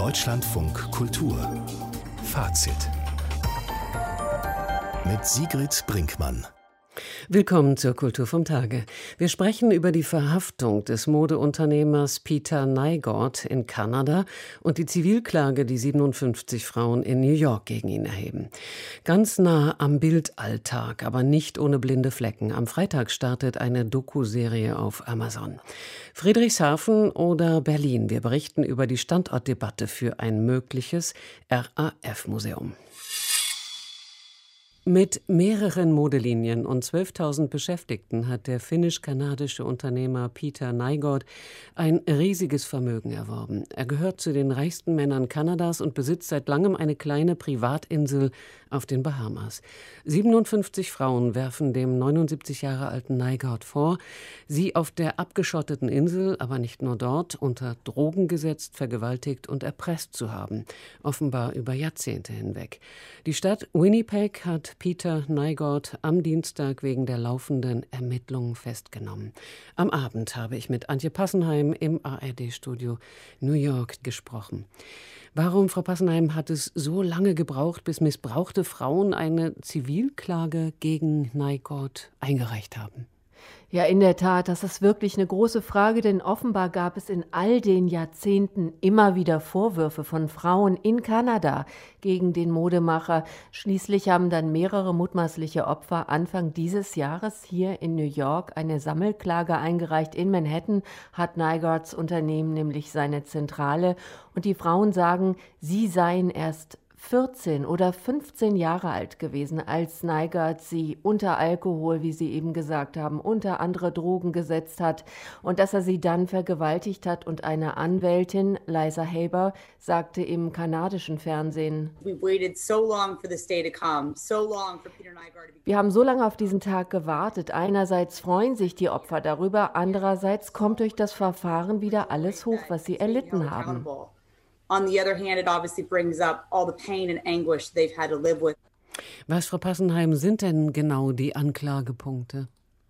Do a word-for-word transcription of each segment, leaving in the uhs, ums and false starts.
Deutschlandfunk Kultur Fazit mit Sigrid Brinkmann. Willkommen zur Kultur vom Tage. Wir sprechen über die Verhaftung des Modeunternehmers Peter Nygard in Kanada und die Zivilklage, die siebenundfünfzig Frauen in New York gegen ihn erheben. Ganz nah am Bildalltag, aber nicht ohne blinde Flecken. Am Freitag startet eine Doku-Serie auf Amazon. Friedrichshafen oder Berlin? Wir berichten über die Standortdebatte für ein mögliches R A F-Museum. Mit mehreren Modelinien und zwölftausend Beschäftigten hat der finnisch-kanadische Unternehmer Peter Nygard ein riesiges Vermögen erworben. Er gehört zu den reichsten Männern Kanadas und besitzt seit langem eine kleine Privatinsel auf den Bahamas. siebenundfünfzig Frauen werfen dem neunundsiebzig Jahre alten Nygard vor, sie auf der abgeschotteten Insel, aber nicht nur dort, unter Drogen gesetzt, vergewaltigt und erpresst zu haben, offenbar über Jahrzehnte hinweg. Die Stadt Winnipeg hat Peter Nygard am Dienstag wegen der laufenden Ermittlungen festgenommen. Am Abend habe ich mit Antje Passenheim im A R D-Studio New York gesprochen. Warum, Frau Passenheim, hat es so lange gebraucht, bis missbrauchte Frauen eine Zivilklage gegen Nygard eingereicht haben? Ja, in der Tat, das ist wirklich eine große Frage, denn offenbar gab es in all den Jahrzehnten immer wieder Vorwürfe von Frauen in Kanada gegen den Modemacher. Schließlich haben dann mehrere mutmaßliche Opfer Anfang dieses Jahres hier in New York eine Sammelklage eingereicht. In Manhattan hat Nygards Unternehmen nämlich seine Zentrale und die Frauen sagen, sie seien erst vierzehn oder fünfzehn Jahre alt gewesen, als Nygard sie unter Alkohol, wie Sie eben gesagt haben, unter andere Drogen gesetzt hat und dass er sie dann vergewaltigt hat. Und eine Anwältin, Liza Haber, sagte im kanadischen Fernsehen: Wir haben so lange auf diesen Tag gewartet. Einerseits freuen sich die Opfer darüber, andererseits kommt durch das Verfahren wieder alles hoch, was sie erlitten haben. On the other hand, it obviously brings up all the pain and anguish they've had to live with. Was, Frau Passenheim, sind denn genau die Anklagepunkte?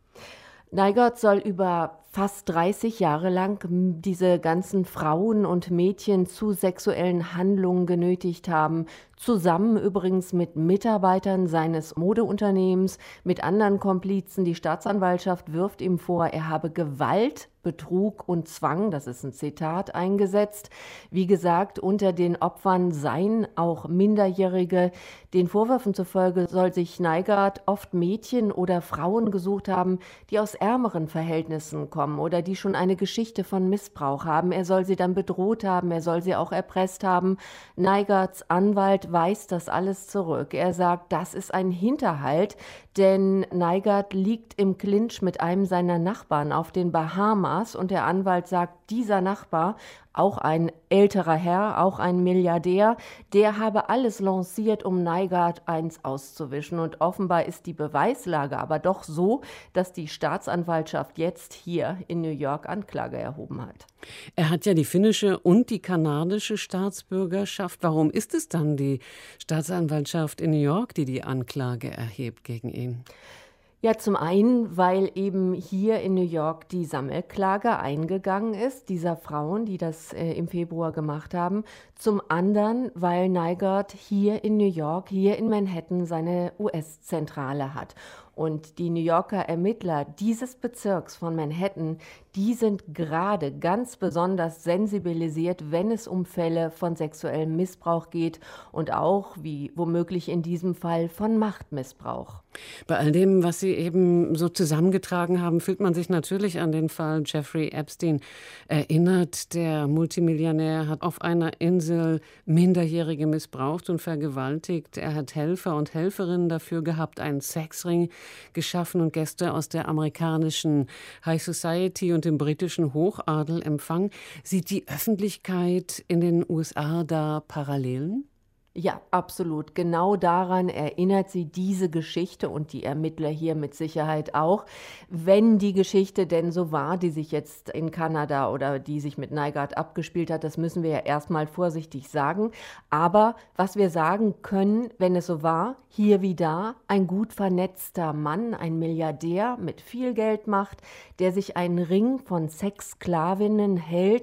Nygard soll über fast dreißig Jahre lang diese ganzen Frauen und Mädchen zu sexuellen Handlungen genötigt haben, zusammen übrigens mit Mitarbeitern seines Modeunternehmens, mit anderen Komplizen. Die Staatsanwaltschaft wirft ihm vor, er habe Gewalt, Betrug und Zwang, das ist ein Zitat, eingesetzt. Wie gesagt, unter den Opfern seien auch Minderjährige. Den Vorwürfen zufolge soll sich Nygard oft Mädchen oder Frauen gesucht haben, die aus ärmeren Verhältnissen kommen oder die schon eine Geschichte von Missbrauch haben. Er soll sie dann bedroht haben, er soll sie auch erpresst haben. Nygards Anwalt weist das alles zurück. Er sagt, das ist ein Hinterhalt, denn Nygard liegt im Clinch mit einem seiner Nachbarn auf den Bahamas und der Anwalt sagt, dieser Nachbar, auch ein älterer Herr, auch ein Milliardär, der habe alles lanciert, um Nygard eins auszuwischen. Und offenbar ist die Beweislage aber doch so, dass die Staatsanwaltschaft jetzt hier in New York Anklage erhoben hat. Er hat ja die finnische und die kanadische Staatsbürgerschaft. Warum ist es dann die Staatsanwaltschaft in New York, die die Anklage erhebt gegen ihn? Ja, zum einen, weil eben hier in New York die Sammelklage eingegangen ist, dieser Frauen, die das äh, im Februar gemacht haben. Zum anderen, weil Nygard hier in New York, hier in Manhattan seine U S-Zentrale hat. Und die New Yorker Ermittler dieses Bezirks von Manhattan, die sind gerade ganz besonders sensibilisiert, wenn es um Fälle von sexuellem Missbrauch geht und auch, wie womöglich in diesem Fall, von Machtmissbrauch. Bei all dem, was Sie eben so zusammengetragen haben, fühlt man sich natürlich an den Fall Jeffrey Epstein erinnert. Der Multimillionär hat auf einer Insel Minderjährige missbraucht und vergewaltigt. Er hat Helfer und Helferinnen dafür gehabt, einen Sexring geschaffen und Gäste aus der amerikanischen High Society und dem britischen Hochadel empfangen. Sieht die Öffentlichkeit in den U S A da Parallelen? Ja, absolut. Genau daran erinnert sie diese Geschichte und die Ermittler hier mit Sicherheit auch. Wenn die Geschichte denn so war, die sich jetzt in Kanada oder die sich mit Nygard abgespielt hat, das müssen wir ja erstmal vorsichtig sagen. Aber was wir sagen können, wenn es so war, hier wie da, ein gut vernetzter Mann, ein Milliardär mit viel Geldmacht, der sich einen Ring von Sexsklavinnen hält,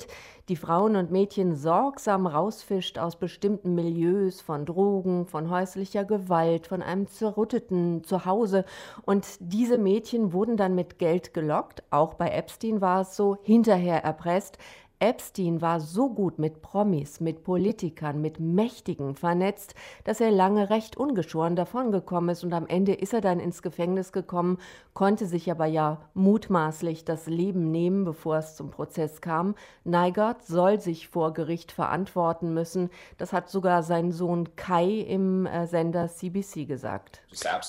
die Frauen und Mädchen sorgsam rausfischt aus bestimmten Milieus von Drogen, von häuslicher Gewalt, von einem zerrütteten Zuhause. Und diese Mädchen wurden dann mit Geld gelockt, auch bei Epstein war es so, hinterher erpresst. Epstein war so gut mit Promis, mit Politikern, mit Mächtigen vernetzt, dass er lange recht ungeschoren davongekommen ist. Und am Ende ist er dann ins Gefängnis gekommen, konnte sich aber ja mutmaßlich das Leben nehmen, bevor es zum Prozess kam. Nygaard soll sich vor Gericht verantworten müssen. Das hat sogar sein Sohn Kai im äh, Sender C B C gesagt.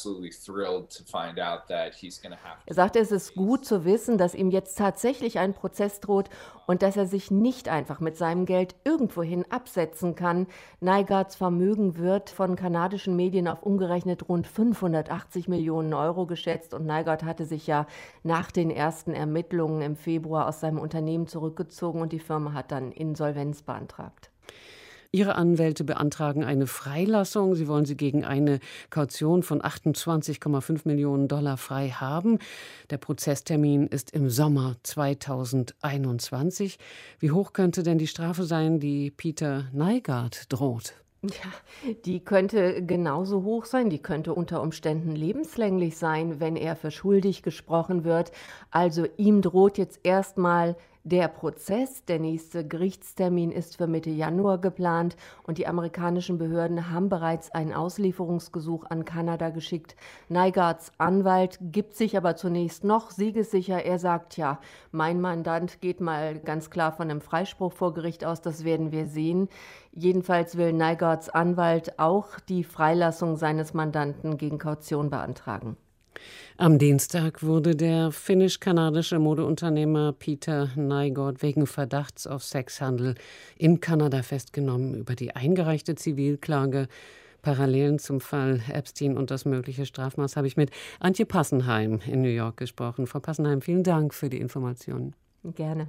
Er sagte, es ist gut zu wissen, dass ihm jetzt tatsächlich ein Prozess droht und dass er sich nicht einfach mit seinem Geld irgendwohin absetzen kann. Nygaards Vermögen wird von kanadischen Medien auf umgerechnet rund fünfhundertachtzig Millionen Euro geschätzt und Nygaard hatte sich ja nach den ersten Ermittlungen im Februar aus seinem Unternehmen zurückgezogen und die Firma hat dann Insolvenz beantragt. Ihre Anwälte beantragen eine Freilassung. Sie wollen sie gegen eine Kaution von achtundzwanzig Komma fünf Millionen Dollar frei haben. Der Prozesstermin ist im Sommer zweitausendeinundzwanzig. Wie hoch könnte denn die Strafe sein, die Peter Nygaard droht? Ja, die könnte genauso hoch sein, die könnte unter Umständen lebenslänglich sein, wenn er für schuldig gesprochen wird. Also ihm droht jetzt erstmal der Prozess. Der nächste Gerichtstermin ist für Mitte Januar geplant und die amerikanischen Behörden haben bereits einen Auslieferungsgesuch an Kanada geschickt. Nygaards Anwalt gibt sich aber zunächst noch siegessicher. Er sagt, ja, mein Mandant geht mal ganz klar von einem Freispruch vor Gericht aus, das werden wir sehen. Jedenfalls will Nygaards Anwalt auch die Freilassung seines Mandanten gegen Kaution beantragen. Am Dienstag wurde der finnisch-kanadische Modeunternehmer Peter Nygaard wegen Verdachts auf Sexhandel in Kanada festgenommen. Über die eingereichte Zivilklage, Parallelen zum Fall Epstein und das mögliche Strafmaß habe ich mit Antje Passenheim in New York gesprochen. Frau Passenheim, vielen Dank für die Informationen. Gerne.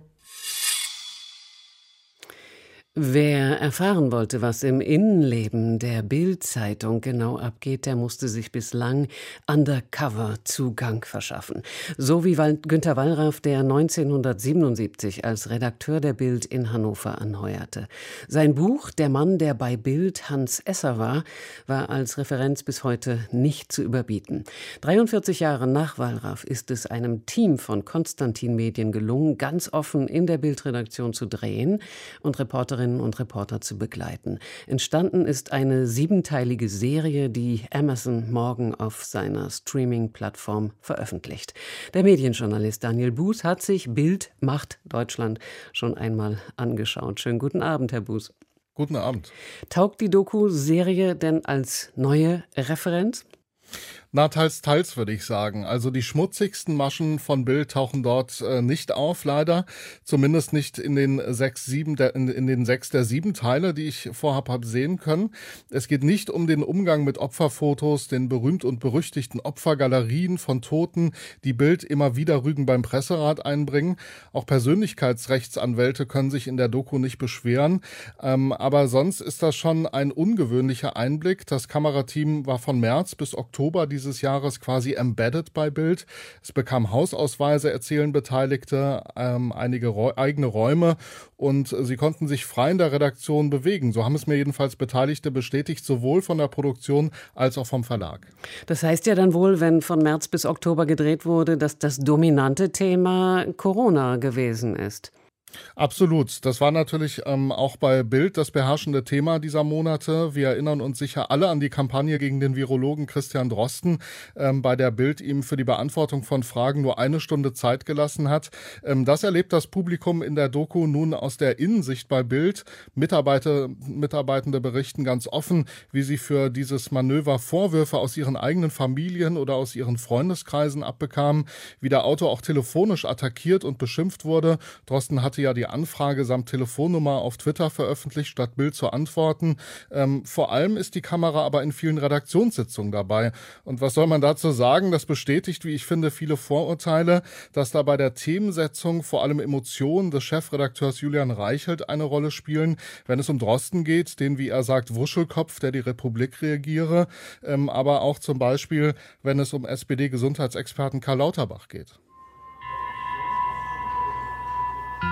Wer erfahren wollte, was im Innenleben der Bild-Zeitung genau abgeht, der musste sich bislang undercover Zugang verschaffen. So wie Günter Wallraff, der neunzehnhundertsiebenundsiebzig als Redakteur der Bild in Hannover anheuerte. Sein Buch »Der Mann, der bei Bild Hans Esser war«, war als Referenz bis heute nicht zu überbieten. dreiundvierzig Jahre nach Wallraff ist es einem Team von Konstantin Medien gelungen, ganz offen in der Bild-Redaktion zu drehen und Reporterinnen und Reporter zu begleiten. Entstanden ist eine siebenteilige Serie, die Amazon morgen auf seiner Streaming-Plattform veröffentlicht. Der Medienjournalist Daniel Buß hat sich Bild macht Deutschland schon einmal angeschaut. Schönen guten Abend, Herr Buß. Guten Abend. Taugt die Doku-Serie denn als neue Referenz? Na, teils, teils würde ich sagen. Also die schmutzigsten Maschen von Bild tauchen dort äh, nicht auf, leider. Zumindest nicht in den sechs, sieben, der, in, in den sechs der sieben Teile, die ich vorher habe sehen können. Es geht nicht um den Umgang mit Opferfotos, den berühmt und berüchtigten Opfergalerien von Toten, die Bild immer wieder Rügen beim Presserat einbringen. Auch Persönlichkeitsrechtsanwälte können sich in der Doku nicht beschweren. Ähm, aber sonst ist das schon ein ungewöhnlicher Einblick. Das Kamerateam war von März bis Oktober dieses dieses Jahres quasi embedded bei Bild. Es bekam Hausausweise, erzählen Beteiligte, ähm, einige Räu- eigene Räume und sie konnten sich frei in der Redaktion bewegen. So haben es mir jedenfalls Beteiligte bestätigt, sowohl von der Produktion als auch vom Verlag. Das heißt ja dann wohl, wenn von März bis Oktober gedreht wurde, dass das dominante Thema Corona gewesen ist. Absolut. Das war natürlich ähm, auch bei Bild das beherrschende Thema dieser Monate. Wir erinnern uns sicher alle an die Kampagne gegen den Virologen Christian Drosten, ähm, bei der Bild ihm für die Beantwortung von Fragen nur eine Stunde Zeit gelassen hat. Ähm, das erlebt das Publikum in der Doku nun aus der Innensicht bei Bild. Mitarbeiter, Mitarbeitende berichten ganz offen, wie sie für dieses Manöver Vorwürfe aus ihren eigenen Familien oder aus ihren Freundeskreisen abbekamen, wie der Autor auch telefonisch attackiert und beschimpft wurde. Drosten hatte ja die Anfrage samt Telefonnummer auf Twitter veröffentlicht, statt Bild zu antworten. Ähm, vor allem ist die Kamera aber in vielen Redaktionssitzungen dabei. Und was soll man dazu sagen? Das bestätigt, wie ich finde, viele Vorurteile, dass da bei der Themensetzung vor allem Emotionen des Chefredakteurs Julian Reichelt eine Rolle spielen, wenn es um Drosten geht, den, wie er sagt, Wuschelkopf, der die Republik regiere, ähm, aber auch zum Beispiel, wenn es um S P D-Gesundheitsexperten Karl Lauterbach geht.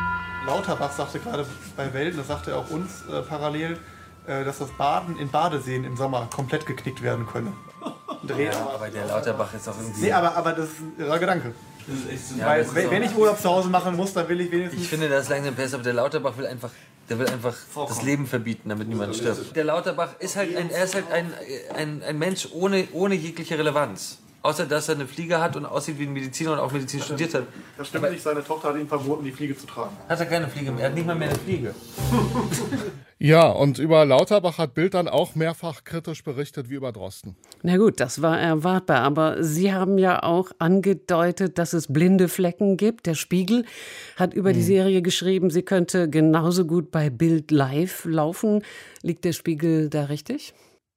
Lauterbach sagte gerade bei Welt, das sagte er auch uns äh, parallel, äh, dass das Baden in Badeseen im Sommer komplett geknickt werden könne. Ja, aber der Lauterbach ist auch irgendwie... Nee, aber, aber das ist ein irrer Gedanke. Das ist echt so. Ja, Weil, wenn, wenn ich Urlaub zu Hause machen muss, dann will ich wenigstens... Ich finde, das ist langsam besser, aber der Lauterbach will einfach... Der will einfach Vorkommen. Das Leben verbieten, damit niemand stirbt. Der Lauterbach ist halt ein, er ist halt ein, ein, ein Mensch ohne, ohne jegliche Relevanz. Außer, dass er eine Fliege hat und aussieht wie ein Mediziner und auch Medizin studiert hat. Das stimmt aber nicht, seine Tochter hat ihm verboten, die Fliege zu tragen. Hat er keine Fliege mehr, er hat nicht mal mehr eine Fliege. Ja, und über Lauterbach hat Bild dann auch mehrfach kritisch berichtet wie über Drosten. Na gut, das war erwartbar, aber Sie haben ja auch angedeutet, dass es blinde Flecken gibt. Der Spiegel hat über hm. die Serie geschrieben, sie könnte genauso gut bei Bild Live laufen. Liegt der Spiegel da richtig?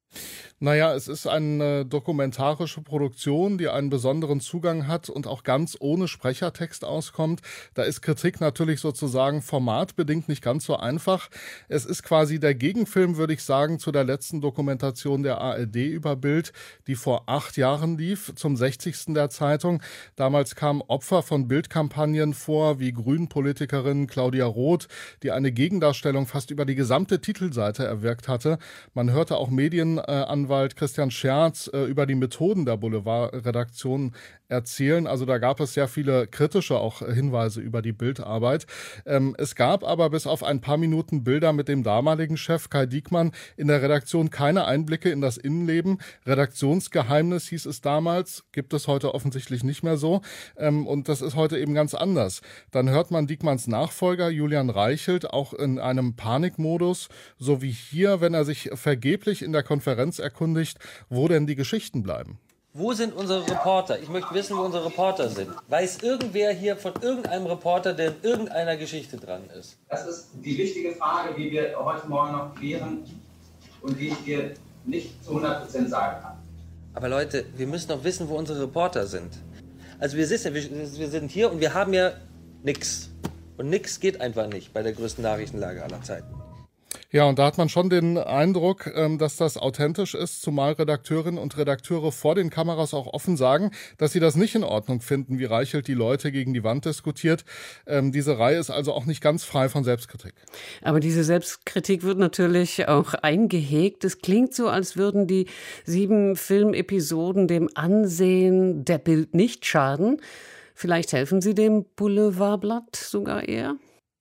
Naja, es ist eine dokumentarische Produktion, die einen besonderen Zugang hat und auch ganz ohne Sprechertext auskommt. Da ist Kritik natürlich sozusagen formatbedingt nicht ganz so einfach. Es ist quasi der Gegenfilm, würde ich sagen, zu der letzten Dokumentation der A R D über Bild, die vor acht Jahren lief, zum sechzigsten der Zeitung. Damals kamen Opfer von Bild-Kampagnen vor, wie Grünen-Politikerin Claudia Roth, die eine Gegendarstellung fast über die gesamte Titelseite erwirkt hatte. Man hörte auch Medienanwalt Christian Scherz äh, über die Methoden der Boulevardredaktion erzählen. Also da gab es sehr viele kritische auch Hinweise über die Bildarbeit. Ähm, es gab aber bis auf ein paar Minuten Bilder mit dem damaligen Chef Kai Diekmann in der Redaktion keine Einblicke in das Innenleben. Redaktionsgeheimnis hieß es damals, gibt es heute offensichtlich nicht mehr so. Ähm, und das ist heute eben ganz anders. Dann hört man Diekmanns Nachfolger Julian Reichelt auch in einem Panikmodus, so wie hier, wenn er sich vergeblich in der Konferenz erkundigt, wo denn die Geschichten bleiben. Wo sind unsere Reporter? Ich möchte wissen, wo unsere Reporter sind. Weiß irgendwer hier von irgendeinem Reporter, der in irgendeiner Geschichte dran ist? Das ist die wichtige Frage, die wir heute Morgen noch klären und die ich dir nicht zu hundert Prozent sagen kann. Aber Leute, wir müssen doch wissen, wo unsere Reporter sind. Also wir, sitzen, wir, wir sind hier und wir haben ja nichts. Und nichts geht einfach nicht bei der größten Nachrichtenlage aller Zeiten. Ja, und da hat man schon den Eindruck, dass das authentisch ist, zumal Redakteurinnen und Redakteure vor den Kameras auch offen sagen, dass sie das nicht in Ordnung finden, wie Reichelt die Leute gegen die Wand diskutiert. Diese Reihe ist also auch nicht ganz frei von Selbstkritik. Aber diese Selbstkritik wird natürlich auch eingehegt. Es klingt so, als würden die sieben Filmepisoden dem Ansehen der Bild nicht schaden. Vielleicht helfen sie dem Boulevardblatt sogar eher?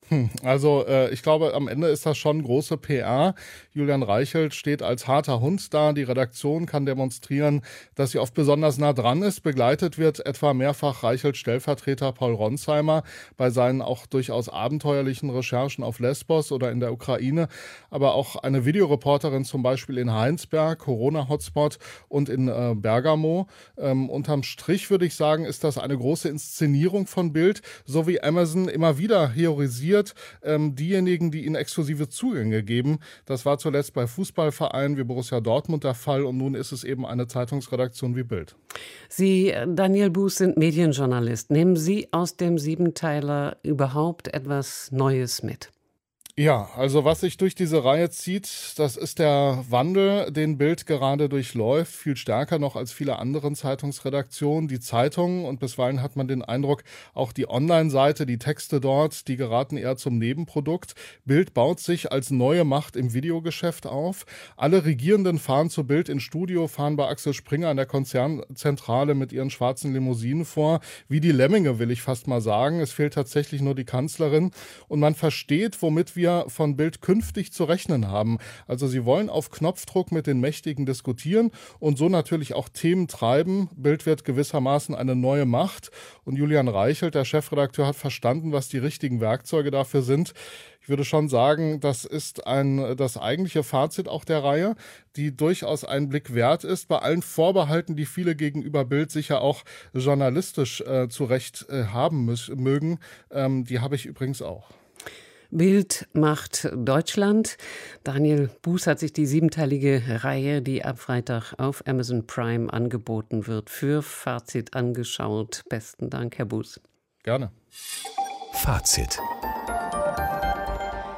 Also äh, ich glaube, am Ende ist das schon große P R. Julian Reichelt steht als harter Hund da. Die Redaktion kann demonstrieren, dass sie oft besonders nah dran ist. Begleitet wird etwa mehrfach Reichelt Stellvertreter Paul Ronsheimer bei seinen auch durchaus abenteuerlichen Recherchen auf Lesbos oder in der Ukraine. Aber auch eine Videoreporterin zum Beispiel in Heinsberg, Corona-Hotspot, und in äh, Bergamo. Ähm, unterm Strich würde ich sagen, ist das eine große Inszenierung von Bild, so wie Amazon immer wieder heorisiert, Ähm, diejenigen, die ihnen exklusive Zugänge geben. Das war zuletzt bei Fußballvereinen wie Borussia Dortmund der Fall und nun ist es eben eine Zeitungsredaktion wie Bild. Sie, Daniel Buß, sind Medienjournalist. Nehmen Sie aus dem Siebenteiler überhaupt etwas Neues mit? Ja, also was sich durch diese Reihe zieht, das ist der Wandel, den Bild gerade durchläuft, viel stärker noch als viele anderen Zeitungsredaktionen. Die Zeitungen und bisweilen hat man den Eindruck, auch die Online-Seite, die Texte dort, die geraten eher zum Nebenprodukt. Bild baut sich als neue Macht im Videogeschäft auf. Alle Regierenden fahren zu Bild ins Studio, fahren bei Axel Springer in der Konzernzentrale mit ihren schwarzen Limousinen vor. Wie die Lemminge, will ich fast mal sagen. Es fehlt tatsächlich nur die Kanzlerin. Und man versteht, womit wir von Bild künftig zu rechnen haben. Also sie wollen auf Knopfdruck mit den Mächtigen diskutieren und so natürlich auch Themen treiben. Bild wird gewissermaßen eine neue Macht und Julian Reichelt, der Chefredakteur, hat verstanden, was die richtigen Werkzeuge dafür sind. Ich würde schon sagen, das ist ein, das eigentliche Fazit auch der Reihe, die durchaus einen Blick wert ist, bei allen Vorbehalten, die viele gegenüber Bild sicher auch journalistisch äh, zurecht äh, haben müssen, mögen. Ähm, die habe ich übrigens auch. Bild macht Deutschland. Daniel Buß hat sich die siebenteilige Reihe, die ab Freitag auf Amazon Prime angeboten wird, für Fazit angeschaut. Besten Dank, Herr Buß. Gerne. Fazit.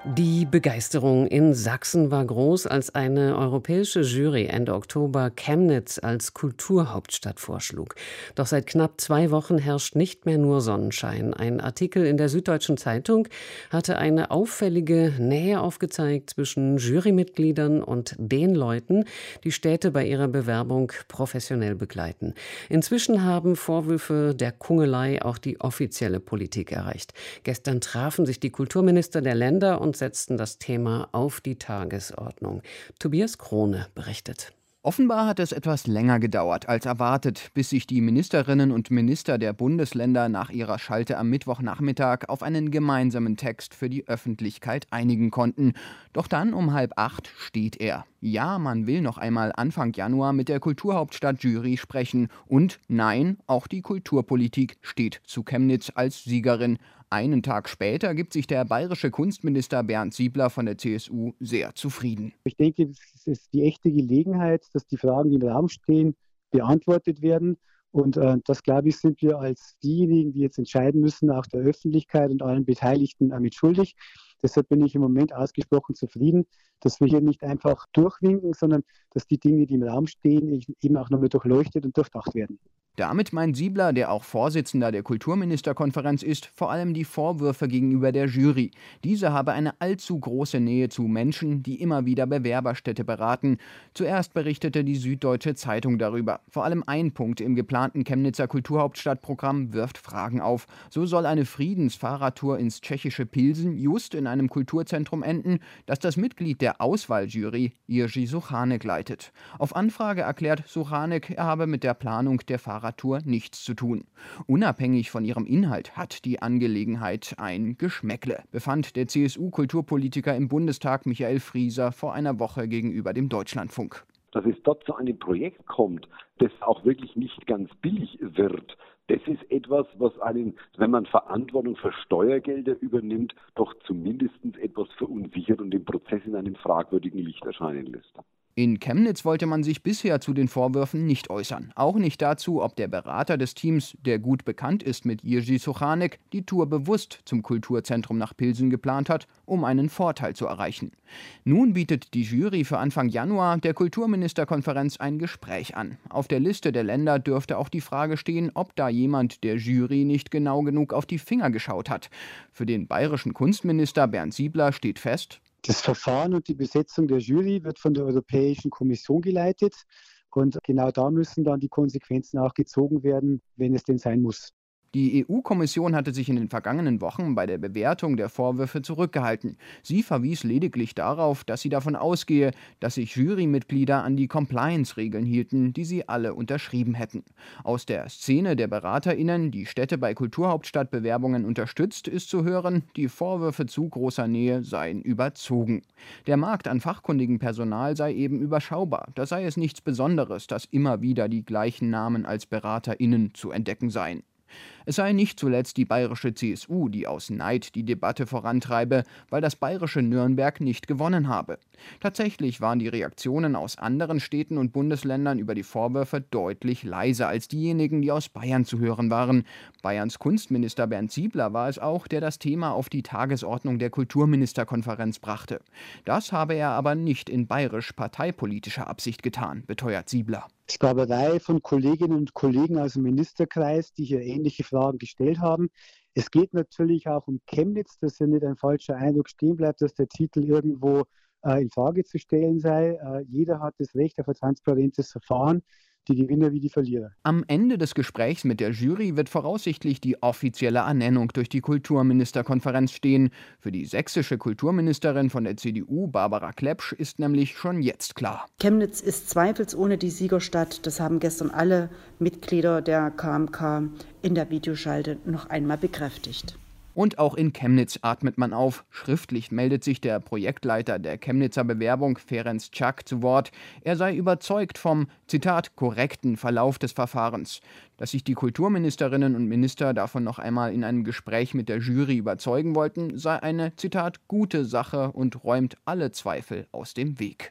Die Begeisterung in Sachsen war groß, als eine europäische Jury Ende Oktober Chemnitz als Kulturhauptstadt vorschlug. Doch seit knapp zwei Wochen herrscht nicht mehr nur Sonnenschein. Ein Artikel in der Süddeutschen Zeitung hatte eine auffällige Nähe aufgezeigt zwischen Jurymitgliedern und den Leuten, die Städte bei ihrer Bewerbung professionell begleiten. Inzwischen haben Vorwürfe der Kungelei auch die offizielle Politik erreicht. Gestern trafen sich die Kulturminister der Länder und setzten das Thema auf die Tagesordnung. Tobias Krone berichtet. Offenbar hat es etwas länger gedauert als erwartet, bis sich die Ministerinnen und Minister der Bundesländer nach ihrer Schalte am Mittwochnachmittag auf einen gemeinsamen Text für die Öffentlichkeit einigen konnten. Doch dann um halb acht steht er. Ja, man will noch einmal Anfang Januar mit der Kulturhauptstadt-Jury sprechen. Und nein, auch die Kulturpolitik steht zu Chemnitz als Siegerin. Einen Tag später gibt sich der bayerische Kunstminister Bernd Siebler von der C S U sehr zufrieden. Ich denke, es ist die echte Gelegenheit, dass die Fragen, die im Raum stehen, beantwortet werden. Und äh, das, glaube ich, sind wir als diejenigen, die jetzt entscheiden müssen, auch der Öffentlichkeit und allen Beteiligten damit schuldig. Deshalb bin ich im Moment ausgesprochen zufrieden, dass wir hier nicht einfach durchwinken, sondern dass die Dinge, die im Raum stehen, eben auch nochmal durchleuchtet und durchdacht werden. Damit meint Siebler, der auch Vorsitzender der Kulturministerkonferenz ist, vor allem die Vorwürfe gegenüber der Jury. Diese habe eine allzu große Nähe zu Menschen, die immer wieder Bewerberstädte beraten. Zuerst berichtete die Süddeutsche Zeitung darüber. Vor allem ein Punkt im geplanten Chemnitzer Kulturhauptstadtprogramm wirft Fragen auf. So soll eine Friedensfahrradtour ins tschechische Pilsen just in einem Kulturzentrum enden, das das Mitglied der Auswahljury, Jiří Suchanek, leitet. Auf Anfrage erklärt Suchanek, er habe mit der Planung der Fahrradtour nichts zu tun. Unabhängig von ihrem Inhalt hat die Angelegenheit ein Geschmäckle, befand der C S U-Kulturpolitiker im Bundestag Michael Frieser vor einer Woche gegenüber dem Deutschlandfunk. Dass es dort zu einem Projekt kommt, das auch wirklich nicht ganz billig wird, das ist etwas, was einen, wenn man Verantwortung für Steuergelder übernimmt, doch zumindest etwas verunsichert und den Prozess in einem fragwürdigen Licht erscheinen lässt. In Chemnitz wollte man sich bisher zu den Vorwürfen nicht äußern. Auch nicht dazu, ob der Berater des Teams, der gut bekannt ist mit Jiří Suchanek, die Tour bewusst zum Kulturzentrum nach Pilsen geplant hat, um einen Vorteil zu erreichen. Nun bietet die Jury für Anfang Januar der Kulturministerkonferenz ein Gespräch an. Auf der Liste der Länder dürfte auch die Frage stehen, ob da jemand der Jury nicht genau genug auf die Finger geschaut hat. Für den bayerischen Kunstminister Bernd Siebler steht fest: Das Verfahren und die Besetzung der Jury wird von der Europäischen Kommission geleitet. Und genau da müssen dann die Konsequenzen auch gezogen werden, wenn es denn sein muss. Die E U-Kommission hatte sich in den vergangenen Wochen bei der Bewertung der Vorwürfe zurückgehalten. Sie verwies lediglich darauf, dass sie davon ausgehe, dass sich Jurymitglieder an die Compliance-Regeln hielten, die sie alle unterschrieben hätten. Aus der Szene der BeraterInnen, die Städte bei Kulturhauptstadtbewerbungen unterstützt, ist zu hören, die Vorwürfe zu großer Nähe seien überzogen. Der Markt an fachkundigem Personal sei eben überschaubar. Da sei es nichts Besonderes, dass immer wieder die gleichen Namen als BeraterInnen zu entdecken seien. Es sei nicht zuletzt die bayerische C S U, die aus Neid die Debatte vorantreibe, weil das bayerische Nürnberg nicht gewonnen habe. Tatsächlich waren die Reaktionen aus anderen Städten und Bundesländern über die Vorwürfe deutlich leiser als diejenigen, die aus Bayern zu hören waren. Bayerns Kunstminister Bernd Siebler war es auch, der das Thema auf die Tagesordnung der Kulturministerkonferenz brachte. Das habe er aber nicht in bayerisch-parteipolitischer Absicht getan, beteuert Siebler. Es gab eine Reihe von Kolleginnen und Kollegen aus dem Ministerkreis, die hier ähnliche Fragen gestellt haben. Es geht natürlich auch um Chemnitz, dass hier nicht ein falscher Eindruck stehen bleibt, dass der Titel irgendwo äh, in Frage zu stellen sei. Äh, jeder hat das Recht auf ein transparentes Verfahren, die Gewinner wie die Verlierer. Am Ende des Gesprächs mit der Jury wird voraussichtlich die offizielle Ernennung durch die Kulturministerkonferenz stehen. Für die sächsische Kulturministerin von der C D U, Barbara Klepsch, ist nämlich schon jetzt klar: Chemnitz ist zweifelsohne die Siegerstadt. Das haben gestern alle Mitglieder der K M K in der Videoschalte noch einmal bekräftigt. Und auch in Chemnitz atmet man auf. Schriftlich meldet sich der Projektleiter der Chemnitzer Bewerbung, Ferenc Czak, zu Wort. Er sei überzeugt vom, Zitat, korrekten Verlauf des Verfahrens. Dass sich die Kulturministerinnen und Minister davon noch einmal in einem Gespräch mit der Jury überzeugen wollten, sei eine, Zitat, gute Sache und räumt alle Zweifel aus dem Weg.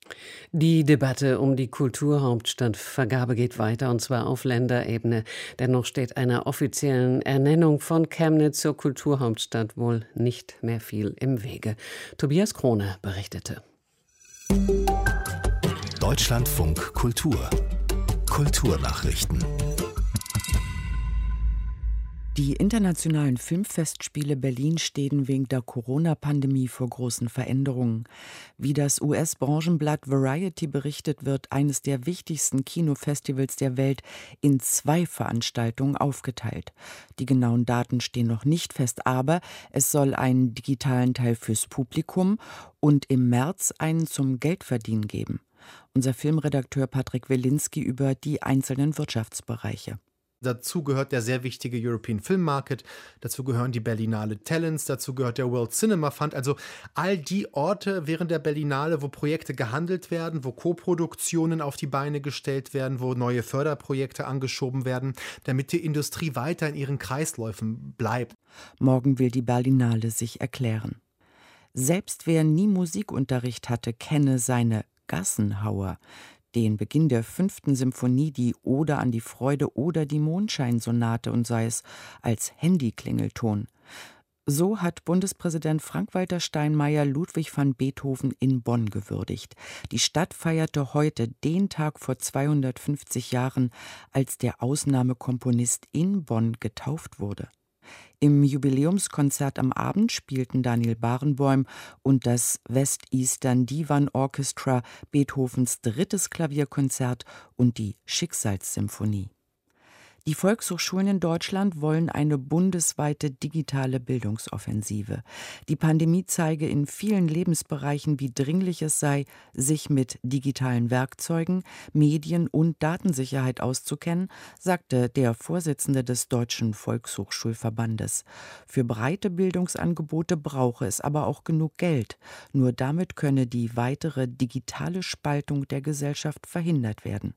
Die Debatte um die Kulturhauptstadtvergabe geht weiter, und zwar auf Länderebene. Dennoch steht einer offiziellen Ernennung von Chemnitz zur Kulturhauptstadt wohl nicht mehr viel im Wege. Tobias Krone berichtete. Deutschlandfunk Kultur. Kulturnachrichten. Die internationalen Filmfestspiele Berlin stehen wegen der Corona-Pandemie vor großen Veränderungen. Wie das U S-Branchenblatt Variety berichtet, wird eines der wichtigsten Kinofestivals der Welt in zwei Veranstaltungen aufgeteilt. Die genauen Daten stehen noch nicht fest, aber es soll einen digitalen Teil fürs Publikum und im März einen zum Geldverdienen geben. Unser Filmredakteur Patrick Wilinski über die einzelnen Wirtschaftsbereiche. Dazu gehört der sehr wichtige European Film Market, dazu gehören die Berlinale Talents, dazu gehört der World Cinema Fund, also all die Orte während der Berlinale, wo Projekte gehandelt werden, wo Koproduktionen auf die Beine gestellt werden, wo neue Förderprojekte angeschoben werden, damit die Industrie weiter in ihren Kreisläufen bleibt. Morgen will die Berlinale sich erklären. Selbst wer nie Musikunterricht hatte, kenne seine Gassenhauer. Den Beginn der fünften Symphonie, die Ode an die Freude oder die Mondscheinsonate und sei es als Handyklingelton. So hat Bundespräsident Frank-Walter Steinmeier Ludwig van Beethoven in Bonn gewürdigt. Die Stadt feierte heute den Tag vor zweihundertfünfzig Jahren, als der Ausnahmekomponist in Bonn getauft wurde. Im Jubiläumskonzert am Abend spielten Daniel Barenboim und das West Eastern Divan Orchestra Beethovens drittes Klavierkonzert und die Schicksalssymphonie. Die Volkshochschulen in Deutschland wollen eine bundesweite digitale Bildungsoffensive. Die Pandemie zeige in vielen Lebensbereichen, wie dringlich es sei, sich mit digitalen Werkzeugen, Medien und Datensicherheit auszukennen, sagte der Vorsitzende des Deutschen Volkshochschulverbandes. Für breite Bildungsangebote brauche es aber auch genug Geld. Nur damit könne die weitere digitale Spaltung der Gesellschaft verhindert werden.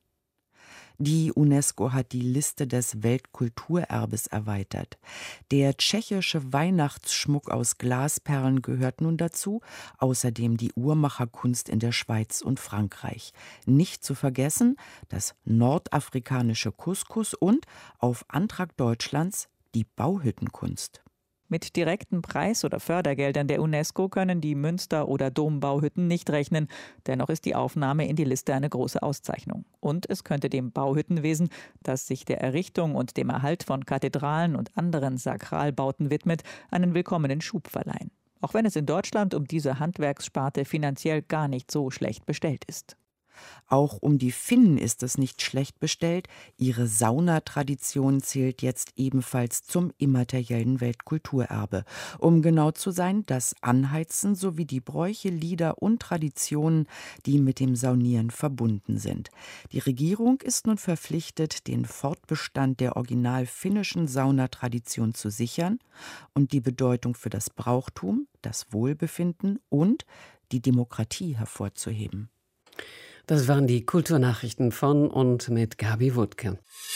Die UNESCO hat die Liste des Weltkulturerbes erweitert. Der tschechische Weihnachtsschmuck aus Glasperlen gehört nun dazu, außerdem die Uhrmacherkunst in der Schweiz und Frankreich. Nicht zu vergessen das nordafrikanische Couscous und, auf Antrag Deutschlands, die Bauhüttenkunst. Mit direkten Preis- oder Fördergeldern der UNESCO können die Münster- oder Dombauhütten nicht rechnen. Dennoch ist die Aufnahme in die Liste eine große Auszeichnung. Und es könnte dem Bauhüttenwesen, das sich der Errichtung und dem Erhalt von Kathedralen und anderen Sakralbauten widmet, einen willkommenen Schub verleihen. Auch wenn es in Deutschland um diese Handwerkssparte finanziell gar nicht so schlecht bestellt ist. Auch um die Finnen ist es nicht schlecht bestellt. Ihre Saunatradition zählt jetzt ebenfalls zum immateriellen Weltkulturerbe. Um genau zu sein, das Anheizen sowie die Bräuche, Lieder und Traditionen, die mit dem Saunieren verbunden sind. Die Regierung ist nun verpflichtet, den Fortbestand der original finnischen Saunatradition zu sichern und die Bedeutung für das Brauchtum, das Wohlbefinden und die Demokratie hervorzuheben. Das waren die Kulturnachrichten von und mit Gabi Wuttke.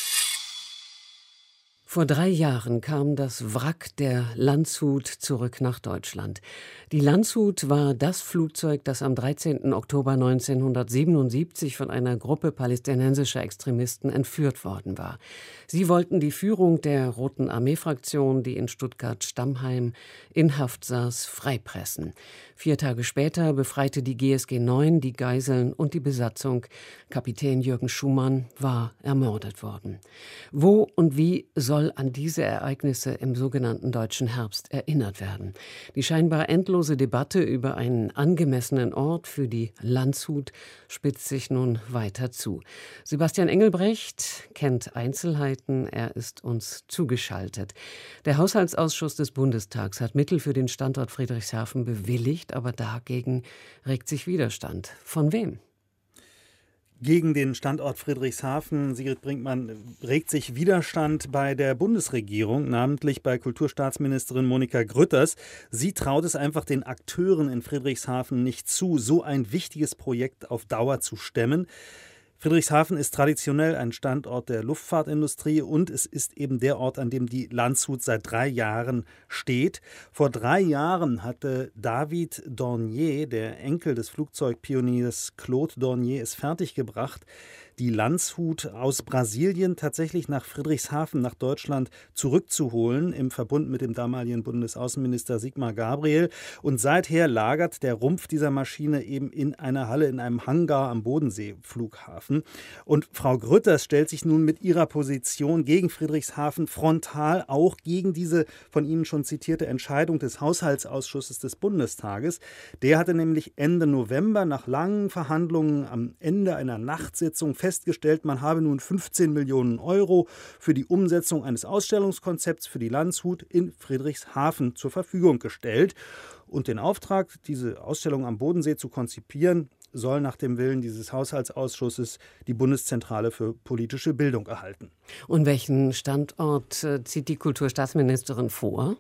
Vor drei Jahren kam das Wrack der Landshut zurück nach Deutschland. Die Landshut war das Flugzeug, das am dreizehnten Oktober neunzehnhundertsiebenundsiebzig von einer Gruppe palästinensischer Extremisten entführt worden war. Sie wollten die Führung der Roten Armee-Fraktion, die in Stuttgart-Stammheim in Haft saß, freipressen. Vier Tage später befreite die G S G neun die Geiseln und die Besatzung. Kapitän Jürgen Schumann war ermordet worden. Wo und wie soll an diese Ereignisse im sogenannten Deutschen Herbst erinnert werden? Die scheinbar endlose Debatte über einen angemessenen Ort für die Landshut spitzt sich nun weiter zu. Sebastian Engelbrecht kennt Einzelheiten, er ist uns zugeschaltet. Der Haushaltsausschuss des Bundestags hat Mittel für den Standort Friedrichshafen bewilligt, aber dagegen regt sich Widerstand. Von wem? Gegen den Standort Friedrichshafen, Sigrid Brinkmann, regt sich Widerstand bei der Bundesregierung, namentlich bei Kulturstaatsministerin Monika Grütters. Sie traut es einfach den Akteuren in Friedrichshafen nicht zu, so ein wichtiges Projekt auf Dauer zu stemmen. Friedrichshafen ist traditionell ein Standort der Luftfahrtindustrie und es ist eben der Ort, an dem die Landshut seit drei Jahren steht. Vor drei Jahren hatte David Dornier, der Enkel des Flugzeugpioniers Claude Dornier, es fertiggebracht, die Landshut aus Brasilien tatsächlich nach Friedrichshafen, nach Deutschland zurückzuholen, im Verbund mit dem damaligen Bundesaußenminister Sigmar Gabriel. Und seither lagert der Rumpf dieser Maschine eben in einer Halle, in einem Hangar am Bodensee-Flughafen. Und Frau Grütters stellt sich nun mit ihrer Position gegen Friedrichshafen frontal auch gegen diese von Ihnen schon zitierte Entscheidung des Haushaltsausschusses des Bundestages. Der hatte nämlich Ende November nach langen Verhandlungen am Ende einer Nachtsitzung festgestellt, man habe nun fünfzehn Millionen Euro für die Umsetzung eines Ausstellungskonzepts für die Landshut in Friedrichshafen zur Verfügung gestellt. Und den Auftrag, diese Ausstellung am Bodensee zu konzipieren, soll nach dem Willen dieses Haushaltsausschusses die Bundeszentrale für politische Bildung erhalten. Und welchen Standort äh, zieht die Kulturstaatsministerin vor?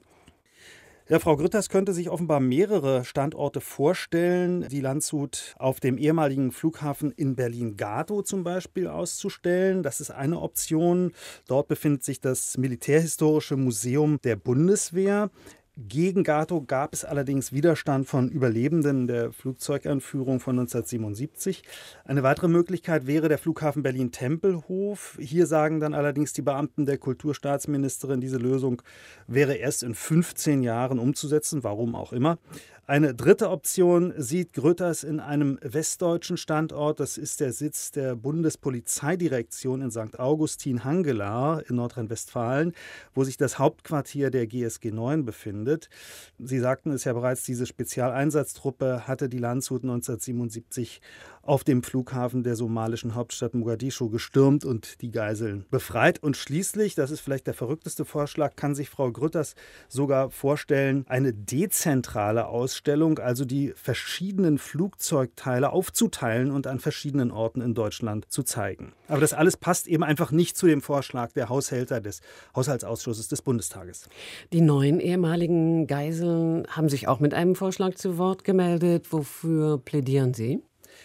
Ja, Frau Grütters könnte sich offenbar mehrere Standorte vorstellen, die Landshut auf dem ehemaligen Flughafen in Berlin-Gatow zum Beispiel auszustellen. Das ist eine Option. Dort befindet sich das Militärhistorische Museum der Bundeswehr. Gegen Gatow gab es allerdings Widerstand von Überlebenden der Flugzeugentführung von neunzehnhundertsiebenundsiebzig. Eine weitere Möglichkeit wäre der Flughafen Berlin-Tempelhof. Hier sagen dann allerdings die Beamten der Kulturstaatsministerin, diese Lösung wäre erst in fünfzehn Jahren umzusetzen, warum auch immer. Eine dritte Option sieht Grütters in einem westdeutschen Standort. Das ist der Sitz der Bundespolizeidirektion in Sankt Augustin-Hangelar in Nordrhein-Westfalen, wo sich das Hauptquartier der G S G neun befindet. Sie sagten es ja bereits, diese Spezialeinsatztruppe hatte die Landshut neunzehnhundertsiebenundsiebzig auf dem Flughafen der somalischen Hauptstadt Mogadischu gestürmt und die Geiseln befreit. Und schließlich, das ist vielleicht der verrückteste Vorschlag, kann sich Frau Grütters sogar vorstellen, eine dezentrale Ausstellung, also die verschiedenen Flugzeugteile aufzuteilen und an verschiedenen Orten in Deutschland zu zeigen. Aber das alles passt eben einfach nicht zu dem Vorschlag der Haushälter des Haushaltsausschusses des Bundestages. Die neuen ehemaligen Geiseln haben sich auch mit einem Vorschlag zu Wort gemeldet. Wofür plädieren Sie?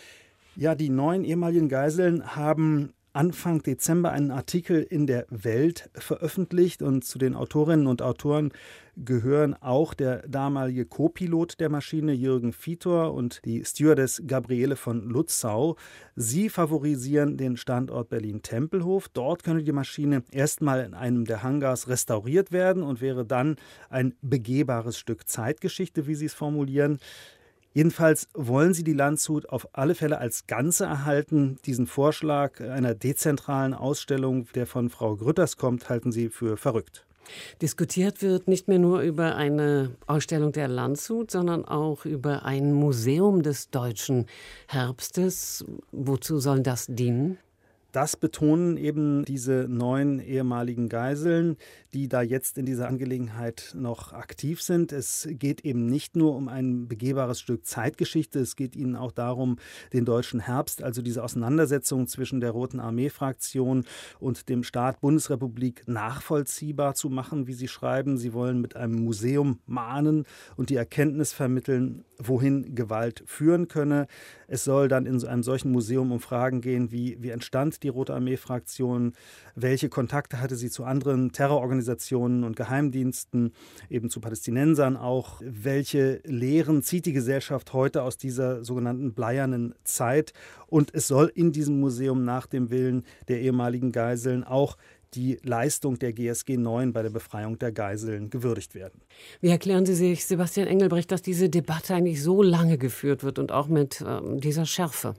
Ja, die neun ehemaligen Geiseln haben Anfang Dezember einen Artikel in der Welt veröffentlicht und zu den Autorinnen und Autoren gehören auch der damalige Co-Pilot der Maschine Jürgen Vitor und die Stewardess Gabriele von Lutzau. Sie favorisieren den Standort Berlin-Tempelhof. Dort könne die Maschine erstmal in einem der Hangars restauriert werden und wäre dann ein begehbares Stück Zeitgeschichte, wie sie es formulieren. Jedenfalls wollen sie die Landshut auf alle Fälle als Ganze erhalten. Diesen Vorschlag einer dezentralen Ausstellung, der von Frau Grütters kommt, halten sie für verrückt. Diskutiert wird nicht mehr nur über eine Ausstellung der Landshut, sondern auch über ein Museum des deutschen Herbstes. Wozu soll das dienen? Das betonen eben diese neun ehemaligen Geiseln, die da jetzt in dieser Angelegenheit noch aktiv sind. Es geht eben nicht nur um ein begehbares Stück Zeitgeschichte, es geht ihnen auch darum, den deutschen Herbst, also diese Auseinandersetzung zwischen der Roten Armee-Fraktion und dem Staat Bundesrepublik nachvollziehbar zu machen, wie sie schreiben. Sie wollen mit einem Museum mahnen und die Erkenntnis vermitteln, wohin Gewalt führen könne. Es soll dann in so einem solchen Museum um Fragen gehen, wie, wie entstand die Rote Armee-Fraktion, welche Kontakte hatte sie zu anderen Terrororganisationen und Geheimdiensten, eben zu Palästinensern auch, welche Lehren zieht die Gesellschaft heute aus dieser sogenannten bleiernen Zeit. Und es soll in diesem Museum nach dem Willen der ehemaligen Geiseln auch die Leistung der G S G neun bei der Befreiung der Geiseln gewürdigt werden. Wie erklären Sie sich, Sebastian Engelbrecht, dass diese Debatte eigentlich so lange geführt wird und auch mit ähm, dieser Schärfe?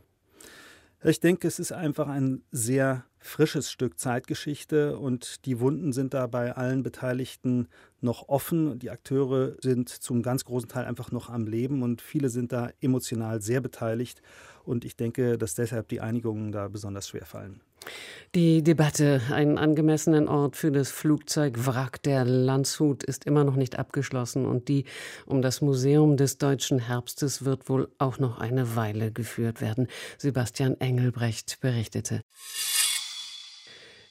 Ich denke, es ist einfach ein sehr frisches Stück Zeitgeschichte und die Wunden sind da bei allen Beteiligten noch offen. Die Akteure sind zum ganz großen Teil einfach noch am Leben und viele sind da emotional sehr beteiligt. Und ich denke, dass deshalb die Einigungen da besonders schwer fallen. Die Debatte, einen angemessenen Ort für das Flugzeugwrack der Landshut, ist immer noch nicht abgeschlossen und die um das Museum des deutschen Herbstes wird wohl auch noch eine Weile geführt werden. Sebastian Engelbrecht berichtete.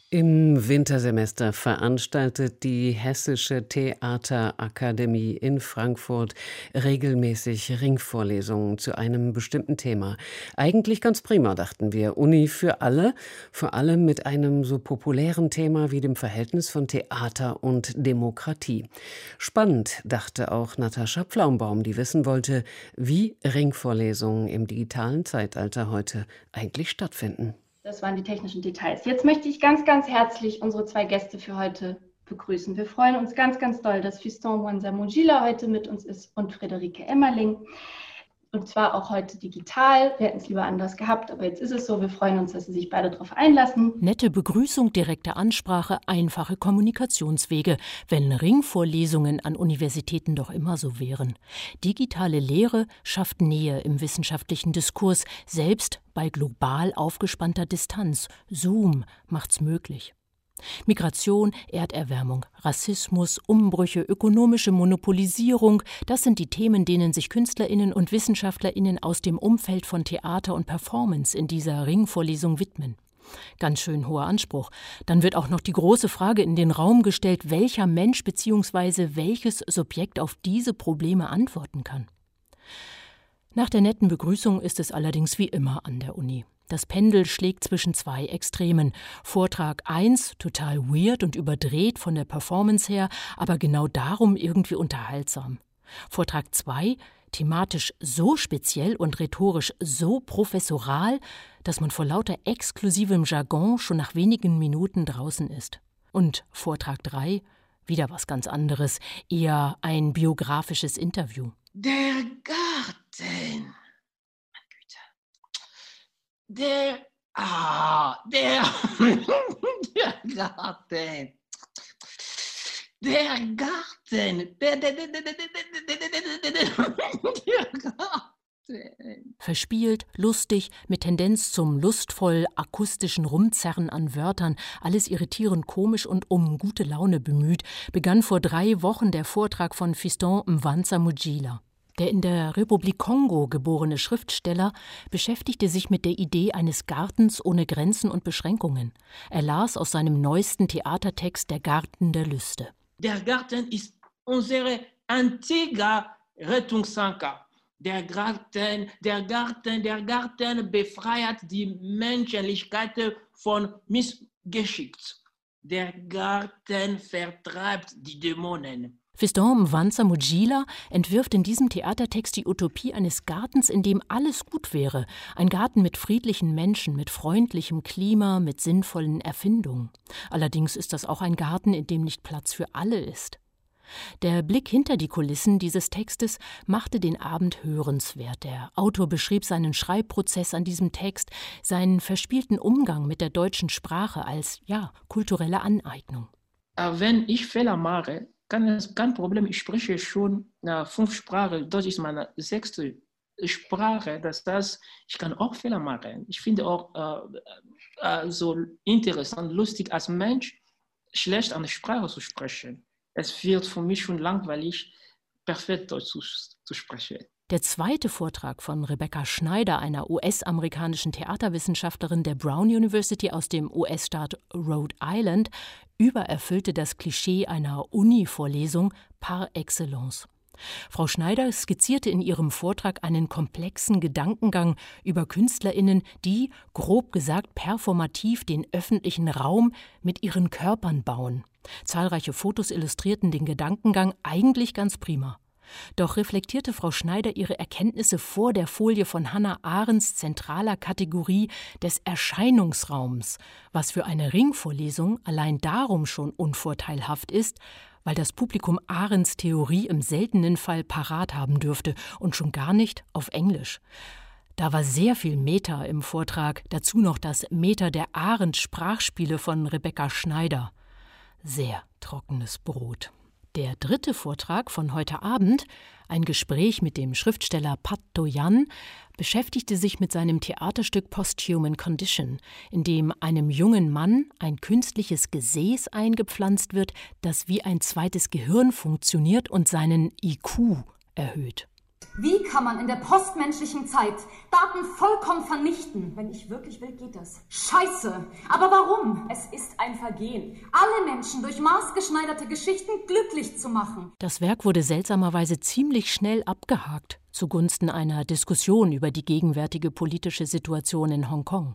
Im Wintersemester veranstaltet die Hessische Theaterakademie in Frankfurt regelmäßig Ringvorlesungen zu einem bestimmten Thema. Eigentlich ganz prima, dachten wir. Uni für alle, vor allem mit einem so populären Thema wie dem Verhältnis von Theater und Demokratie. Spannend, dachte auch Natascha Pflaumbaum, die wissen wollte, wie Ringvorlesungen im digitalen Zeitalter heute eigentlich stattfinden. Das waren die technischen Details. Jetzt möchte ich ganz, ganz herzlich unsere zwei Gäste für heute begrüßen. Wir freuen uns ganz, ganz doll, dass Fiston Mwanza-Mujila heute mit uns ist und Friederike Emmerling. Und zwar auch heute digital. Wir hätten es lieber anders gehabt, aber jetzt ist es so. Wir freuen uns, dass Sie sich beide darauf einlassen. Nette Begrüßung, direkte Ansprache, einfache Kommunikationswege, wenn Ringvorlesungen an Universitäten doch immer so wären. Digitale Lehre schafft Nähe im wissenschaftlichen Diskurs, selbst bei global aufgespannter Distanz. Zoom macht's möglich. Migration, Erderwärmung, Rassismus, Umbrüche, ökonomische Monopolisierung, das sind die Themen, denen sich KünstlerInnen und WissenschaftlerInnen aus dem Umfeld von Theater und Performance in dieser Ringvorlesung widmen. Ganz schön hoher Anspruch. Dann wird auch noch die große Frage in den Raum gestellt, welcher Mensch bzw. welches Subjekt auf diese Probleme antworten kann. Nach der netten Begrüßung ist es allerdings wie immer an der Uni. Das Pendel schlägt zwischen zwei Extremen. Vortrag eins, total weird und überdreht von der Performance her, aber genau darum irgendwie unterhaltsam. Vortrag zwei, thematisch so speziell und rhetorisch so professoral, dass man vor lauter exklusivem Jargon schon nach wenigen Minuten draußen ist. Und Vortrag drei, wieder was ganz anderes, eher ein biografisches Interview. Der Garten. Der, ah, der, der Garten, der Garten, der, der, der, der, der, der, der Garten. Verspielt, lustig, mit Tendenz zum lustvoll akustischen Rumzerren an Wörtern, alles irritierend komisch und um gute Laune bemüht, begann vor drei Wochen der Vortrag von Fiston Mwanza-Mujila. Der in der Republik Kongo geborene Schriftsteller beschäftigte sich mit der Idee eines Gartens ohne Grenzen und Beschränkungen. Er las aus seinem neuesten Theatertext Der Garten der Lüste. Der Garten ist unsere einzige Rettungsanker. Der Garten, der Garten, der Garten befreit die Menschlichkeit von Missgeschick. Der Garten vertreibt die Dämonen. Fiston Mwanza-Mujila entwirft in diesem Theatertext die Utopie eines Gartens, in dem alles gut wäre. Ein Garten mit friedlichen Menschen, mit freundlichem Klima, mit sinnvollen Erfindungen. Allerdings ist das auch ein Garten, in dem nicht Platz für alle ist. Der Blick hinter die Kulissen dieses Textes machte den Abend hörenswert. Der Autor beschrieb seinen Schreibprozess an diesem Text, seinen verspielten Umgang mit der deutschen Sprache als, ja, kulturelle Aneignung. Wenn ich Fehler mache, Kein, kein Problem, ich spreche schon äh, fünf Sprachen. Deutsch ist meine sechste Sprache. Das heißt, ich kann auch Fehler machen. Ich finde auch äh, äh, so interessant, lustig als Mensch, schlecht eine Sprache zu sprechen. Es wird für mich schon langweilig, perfekt Deutsch zu, zu sprechen. Der zweite Vortrag von Rebecca Schneider, einer U S-amerikanischen Theaterwissenschaftlerin der Brown University aus dem U S-Staat Rhode Island, übererfüllte das Klischee einer Uni-Vorlesung par excellence. Frau Schneider skizzierte in ihrem Vortrag einen komplexen Gedankengang über KünstlerInnen, die, grob gesagt, performativ den öffentlichen Raum mit ihren Körpern bauen. Zahlreiche Fotos illustrierten den Gedankengang eigentlich ganz prima. Doch reflektierte Frau Schneider ihre Erkenntnisse vor der Folie von Hannah Arendts zentraler Kategorie des Erscheinungsraums, was für eine Ringvorlesung allein darum schon unvorteilhaft ist, weil das Publikum Arendts Theorie im seltenen Fall parat haben dürfte und schon gar nicht auf Englisch. Da war sehr viel Meta im Vortrag, dazu noch das Meta der Arendt-Sprachspiele von Rebecca Schneider. Sehr trockenes Brot. Der dritte Vortrag von heute Abend, ein Gespräch mit dem Schriftsteller Pat Doyan, beschäftigte sich mit seinem Theaterstück Posthuman Condition, in dem einem jungen Mann ein künstliches Gesäß eingepflanzt wird, das wie ein zweites Gehirn funktioniert und seinen I Q erhöht. Wie kann man in der postmenschlichen Zeit Daten vollkommen vernichten? Wenn ich wirklich will, geht das. Scheiße! Aber warum? Es ist ein Vergehen, alle Menschen durch maßgeschneiderte Geschichten glücklich zu machen. Das Werk wurde seltsamerweise ziemlich schnell abgehakt, zugunsten einer Diskussion über die gegenwärtige politische Situation in Hongkong.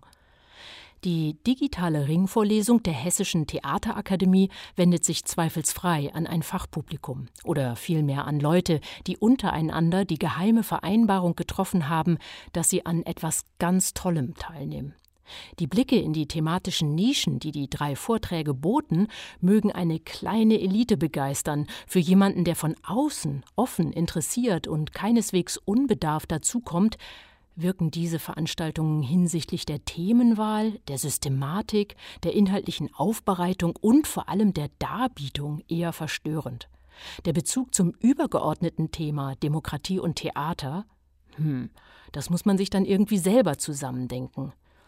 Die digitale Ringvorlesung der Hessischen Theaterakademie wendet sich zweifelsfrei an ein Fachpublikum oder vielmehr an Leute, die untereinander die geheime Vereinbarung getroffen haben, dass sie an etwas ganz Tollem teilnehmen. Die Blicke in die thematischen Nischen, die die drei Vorträge boten, mögen eine kleine Elite begeistern. Für jemanden, der von außen offen, interessiert und keineswegs unbedarft dazukommt, wirken diese Veranstaltungen hinsichtlich der Themenwahl, der Systematik, der inhaltlichen Aufbereitung und vor allem der Darbietung eher verstörend. Der Bezug zum übergeordneten Thema Demokratie und Theater, hm, das muss man sich dann irgendwie selber zusammendenken.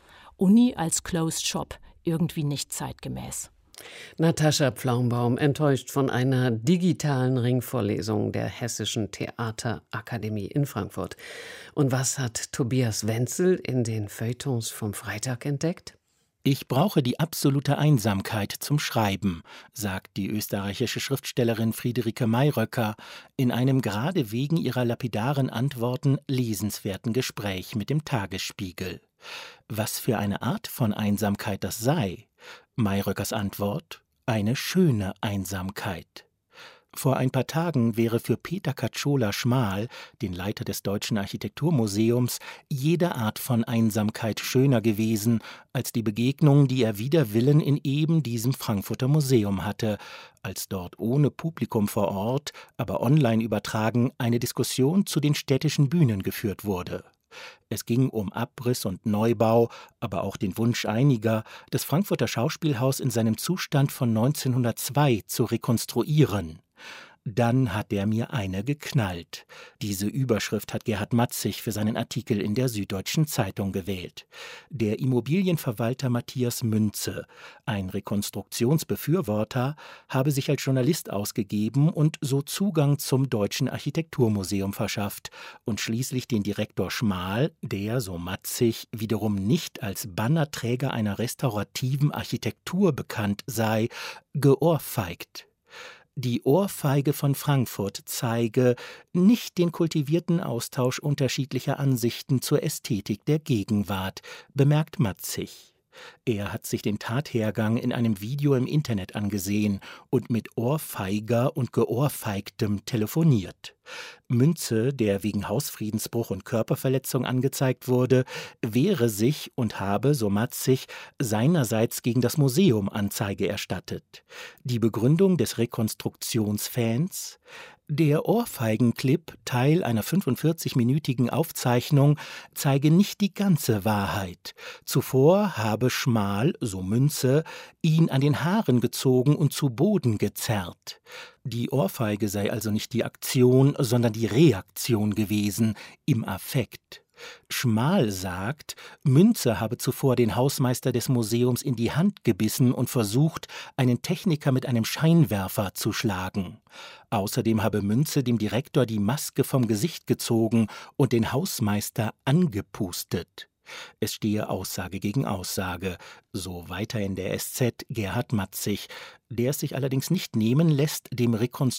Uni als Closed Shop, irgendwie nicht zeitgemäß. Natascha Pflaumbaum, enttäuscht von einer digitalen Ringvorlesung der Hessischen Theaterakademie in Frankfurt. Und was hat Tobias Wenzel in den Feuilletons vom Freitag entdeckt? Ich brauche die absolute Einsamkeit zum Schreiben, sagt die österreichische Schriftstellerin Friederike Mayröcker in einem gerade wegen ihrer lapidaren Antworten lesenswerten Gespräch mit dem Tagesspiegel. Was für eine Art von Einsamkeit das sei? Mayröckers Antwort: eine schöne Einsamkeit. Vor ein paar Tagen wäre für Peter Katschola-Schmal, den Leiter des Deutschen Architekturmuseums, jede Art von Einsamkeit schöner gewesen als die Begegnung, die er wider Willen in eben diesem Frankfurter Museum hatte, als dort ohne Publikum vor Ort, aber online übertragen, eine Diskussion zu den städtischen Bühnen geführt wurde. Es ging um Abriss und Neubau, aber auch den Wunsch einiger, das Frankfurter Schauspielhaus in seinem Zustand von neunzehnhundertzwei zu rekonstruieren. Dann hat er mir eine geknallt. Diese Überschrift hat Gerhard Matzig für seinen Artikel in der Süddeutschen Zeitung gewählt. Der Immobilienverwalter Matthias Münze, ein Rekonstruktionsbefürworter, habe sich als Journalist ausgegeben und so Zugang zum Deutschen Architekturmuseum verschafft und schließlich den Direktor Schmal, der, so Matzig, wiederum nicht als Bannerträger einer restaurativen Architektur bekannt sei, geohrfeigt. Die Ohrfeige von Frankfurt zeige nicht den kultivierten Austausch unterschiedlicher Ansichten zur Ästhetik der Gegenwart, bemerkt Matzig. Er hat sich den Tathergang in einem Video im Internet angesehen und mit Ohrfeiger und Geohrfeigtem telefoniert. Münze, der wegen Hausfriedensbruch und Körperverletzung angezeigt wurde, wehre sich und habe, so Matzig, seinerseits gegen das Museum Anzeige erstattet. Die Begründung des Rekonstruktionsfans: der Ohrfeigenclip, Teil einer fünfundvierzigminütigen Aufzeichnung, zeige nicht die ganze Wahrheit. Zuvor habe Schmal, so Münze, ihn an den Haaren gezogen und zu Boden gezerrt. Die Ohrfeige sei also nicht die Aktion, sondern die Reaktion gewesen, im Affekt. Schmal sagt, Münze habe zuvor den Hausmeister des Museums in die Hand gebissen und versucht, einen Techniker mit einem Scheinwerfer zu schlagen. Außerdem habe Münze dem Direktor die Maske vom Gesicht gezogen und den Hausmeister angepustet. Es stehe Aussage gegen Aussage, so weiter in der S Z Gerhard Matzig, der es sich allerdings nicht nehmen lässt, dem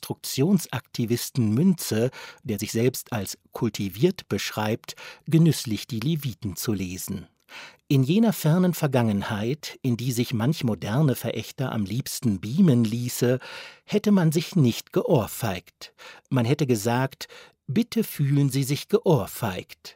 Rekonstruktionsaktivisten Münze, der sich selbst als kultiviert beschreibt, genüsslich die Leviten zu lesen. In jener fernen Vergangenheit, in die sich manch moderne Verächter am liebsten beamen ließe, hätte man sich nicht geohrfeigt. Man hätte gesagt, bitte fühlen Sie sich geohrfeigt.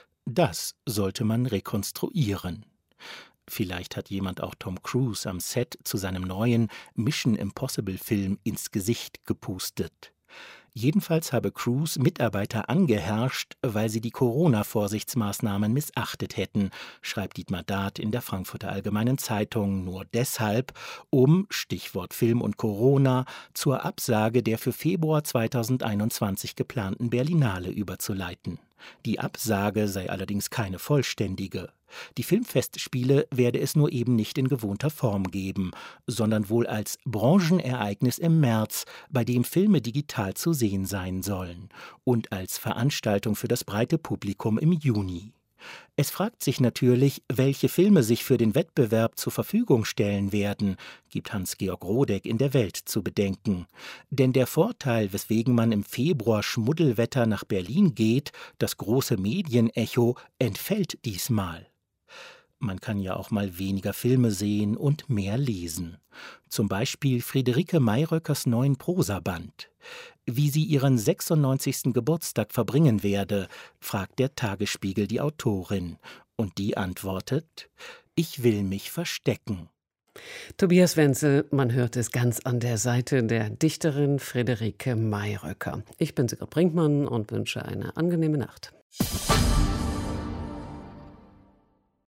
Das sollte man rekonstruieren. Vielleicht hat jemand auch Tom Cruise am Set zu seinem neuen Mission-Impossible-Film ins Gesicht gepustet. Jedenfalls habe Cruise Mitarbeiter angeherrscht, weil sie die Corona-Vorsichtsmaßnahmen missachtet hätten, schreibt Dietmar Dart in der Frankfurter Allgemeinen Zeitung, nur deshalb, um, Stichwort Film und Corona, zur Absage der für Februar zweitausendeinundzwanzig geplanten Berlinale überzuleiten. Die Absage sei allerdings keine vollständige. Die Filmfestspiele werde es nur eben nicht in gewohnter Form geben, sondern wohl als Branchenereignis im März, bei dem Filme digital zu sehen sein sollen, und als Veranstaltung für das breite Publikum im Juni. Es fragt sich natürlich, welche Filme sich für den Wettbewerb zur Verfügung stellen werden, gibt Hans-Georg Rodeck in der Welt zu bedenken. Denn der Vorteil, weswegen man im Februar Schmuddelwetter nach Berlin geht, das große Medienecho, entfällt diesmal. Man kann ja auch mal weniger Filme sehen und mehr lesen. Zum Beispiel Friederike Mayröckers neuen Prosaband. Wie sie ihren sechsundneunzigsten Geburtstag verbringen werde, fragt der Tagesspiegel die Autorin. Und die antwortet: Ich will mich verstecken. Tobias Wenzel, man hört es ganz an der Seite der Dichterin Friederike Mayröcker. Ich bin Sigrid Brinkmann und wünsche eine angenehme Nacht.